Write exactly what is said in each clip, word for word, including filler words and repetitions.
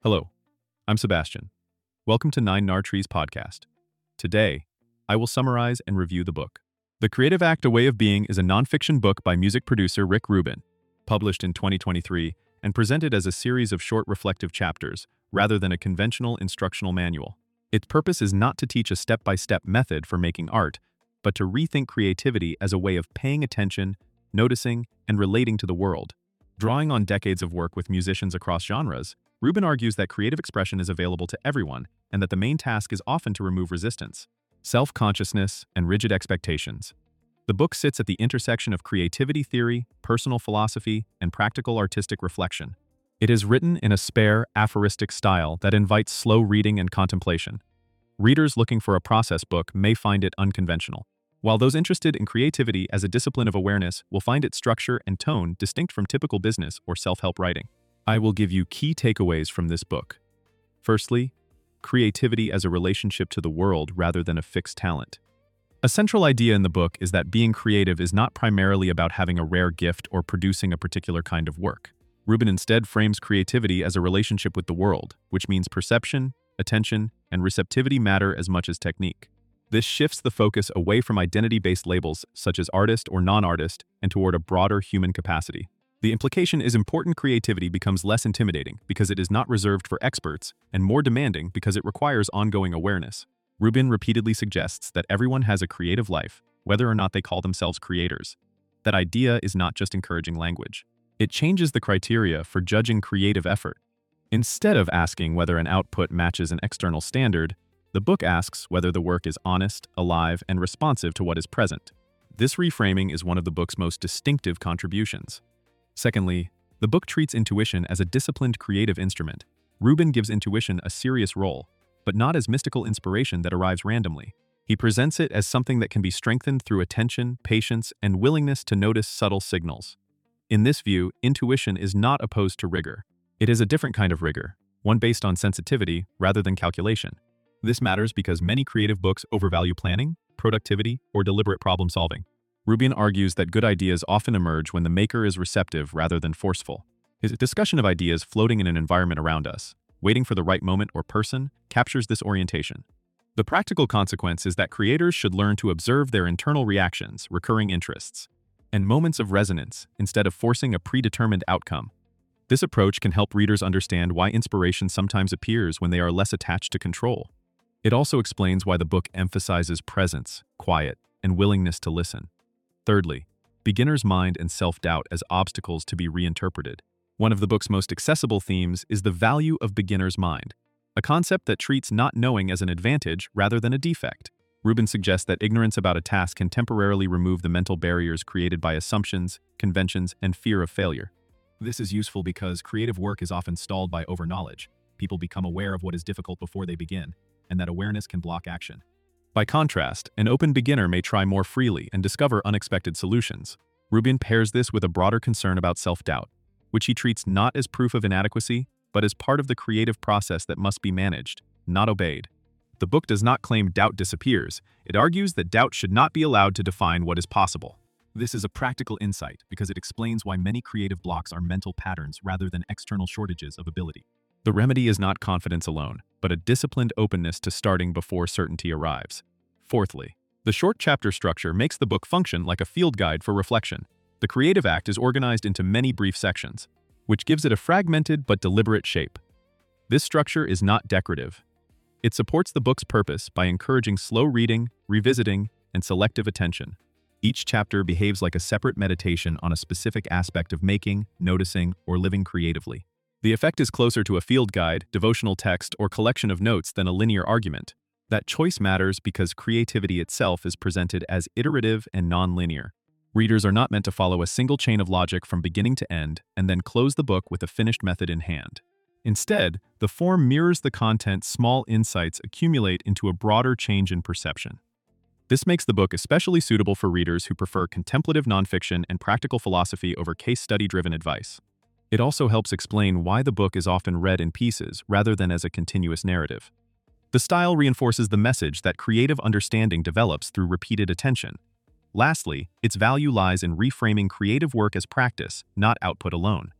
Hello, I'm Sebastian. Welcome to Nine Nar Trees podcast. Today, I will summarize and review the book. The Creative Act: A Way of Being is a nonfiction book by music producer Rick Rubin, published in twenty twenty-three and presented as a series of short reflective chapters rather than a conventional instructional manual. Its purpose is not to teach a step-by-step method for making art, but to rethink creativity as a way of paying attention, noticing, and relating to the world. Drawing on decades of work with musicians across genres, Rubin argues that creative expression is available to everyone and that the main task is often to remove resistance, self-consciousness, and rigid expectations. The book sits at the intersection of creativity theory, personal philosophy, and practical artistic reflection. It is written in a spare, aphoristic style that invites slow reading and contemplation. Readers looking for a process book may find it unconventional, while those interested in creativity as a discipline of awareness will find its structure and tone distinct from typical business or self-help writing. I will give you key takeaways from this book. Firstly, creativity as a relationship to the world rather than a fixed talent. A central idea in the book is that being creative is not primarily about having a rare gift or producing a particular kind of work. Rubin instead frames creativity as a relationship with the world, which means perception, attention, and receptivity matter as much as technique. This shifts the focus away from identity-based labels such as artist or non-artist and toward a broader human capacity. The implication is important creativity becomes less intimidating because it is not reserved for experts and more demanding because it requires ongoing awareness. Rubin repeatedly suggests that everyone has a creative life, whether or not they call themselves creators. That idea is not just encouraging language. It changes the criteria for judging creative effort. Instead of asking whether an output matches an external standard, the book asks whether the work is honest, alive, and responsive to what is present. This reframing is one of the book's most distinctive contributions. Secondly, the book treats intuition as a disciplined creative instrument. Rubin gives intuition a serious role, but not as mystical inspiration that arrives randomly. He presents it as something that can be strengthened through attention, patience, and willingness to notice subtle signals. In this view, intuition is not opposed to rigor. It is a different kind of rigor, one based on sensitivity rather than calculation. This matters because many creative books overvalue planning, productivity, or deliberate problem-solving. Rubin argues that good ideas often emerge when the maker is receptive rather than forceful. His discussion of ideas floating in an environment around us, waiting for the right moment or person, captures this orientation. The practical consequence is that creators should learn to observe their internal reactions, recurring interests, and moments of resonance instead of forcing a predetermined outcome. This approach can help readers understand why inspiration sometimes appears when they are less attached to control. It also explains why the book emphasizes presence, quiet, and willingness to listen. Thirdly, beginner's mind and self-doubt as obstacles to be reinterpreted. One of the book's most accessible themes is the value of beginner's mind, a concept that treats not knowing as an advantage rather than a defect. Rubin suggests that ignorance about a task can temporarily remove the mental barriers created by assumptions, conventions, and fear of failure. This is useful because creative work is often stalled by overknowledge. People become aware of what is difficult before they begin, and that awareness can block action. By contrast, an open beginner may try more freely and discover unexpected solutions. Rubin pairs this with a broader concern about self-doubt, which he treats not as proof of inadequacy, but as part of the creative process that must be managed, not obeyed. The book does not claim doubt disappears. It argues that doubt should not be allowed to define what is possible. This is a practical insight because it explains why many creative blocks are mental patterns rather than external shortages of ability. The remedy is not confidence alone, but a disciplined openness to starting before certainty arrives. Fourthly, the short chapter structure makes the book function like a field guide for reflection. The Creative Act is organized into many brief sections, which gives it a fragmented but deliberate shape. This structure is not decorative. It supports the book's purpose by encouraging slow reading, revisiting, and selective attention. Each chapter behaves like a separate meditation on a specific aspect of making, noticing, or living creatively. The effect is closer to a field guide, devotional text, or collection of notes than a linear argument. That choice matters because creativity itself is presented as iterative and non-linear. Readers are not meant to follow a single chain of logic from beginning to end and then close the book with a finished method in hand. Instead, the form mirrors the content. Small insights accumulate into a broader change in perception. This makes the book especially suitable for readers who prefer contemplative nonfiction and practical philosophy over case study-driven advice. It also helps explain why the book is often read in pieces rather than as a continuous narrative. The style reinforces the message that creative understanding develops through repeated attention. Lastly, its value lies in reframing creative work as practice, not output alone.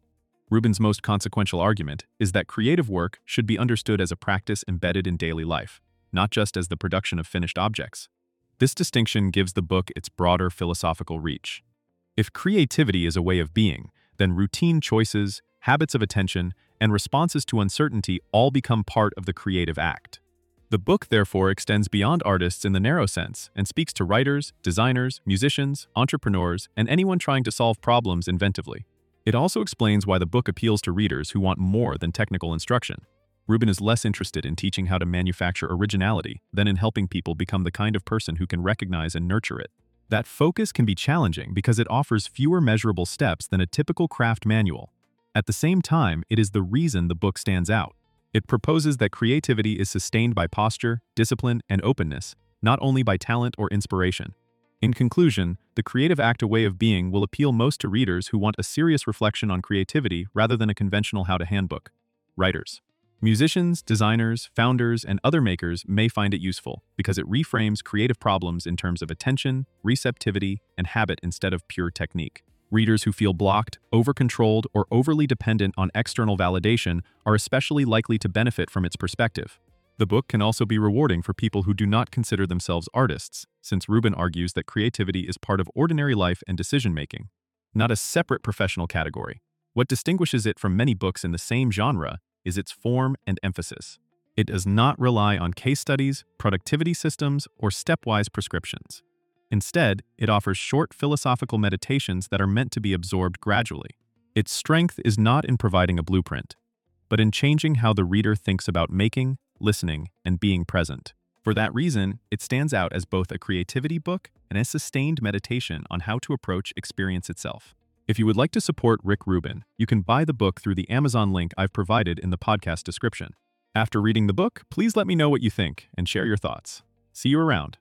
Rubin's most consequential argument is that creative work should be understood as a practice embedded in daily life, not just as the production of finished objects. This distinction gives the book its broader philosophical reach. If creativity is a way of being, then routine choices, habits of attention, and responses to uncertainty all become part of the creative act. The book, therefore, extends beyond artists in the narrow sense and speaks to writers, designers, musicians, entrepreneurs, and anyone trying to solve problems inventively. It also explains why the book appeals to readers who want more than technical instruction. Rubin is less interested in teaching how to manufacture originality than in helping people become the kind of person who can recognize and nurture it. That focus can be challenging because it offers fewer measurable steps than a typical craft manual. At the same time, it is the reason the book stands out. It proposes that creativity is sustained by posture, discipline, and openness, not only by talent or inspiration. In conclusion, The Creative Act: A Way of Being will appeal most to readers who want a serious reflection on creativity rather than a conventional how-to handbook. Writers. Musicians, designers, founders, and other makers may find it useful because it reframes creative problems in terms of attention, receptivity, and habit instead of pure technique. Readers who feel blocked, over-controlled, or overly dependent on external validation are especially likely to benefit from its perspective. The book can also be rewarding for people who do not consider themselves artists, since Rubin argues that creativity is part of ordinary life and decision-making, not a separate professional category. What distinguishes it from many books in the same genre is its form and emphasis. It does not rely on case studies, productivity systems, or stepwise prescriptions. Instead, it offers short philosophical meditations that are meant to be absorbed gradually. Its strength is not in providing a blueprint, but in changing how the reader thinks about making, listening, and being present. For that reason, it stands out as both a creativity book and a sustained meditation on how to approach experience itself. If you would like to support Rick Rubin, you can buy the book through the Amazon link I've provided in the podcast description. After reading the book, please let me know what you think and share your thoughts. See you around.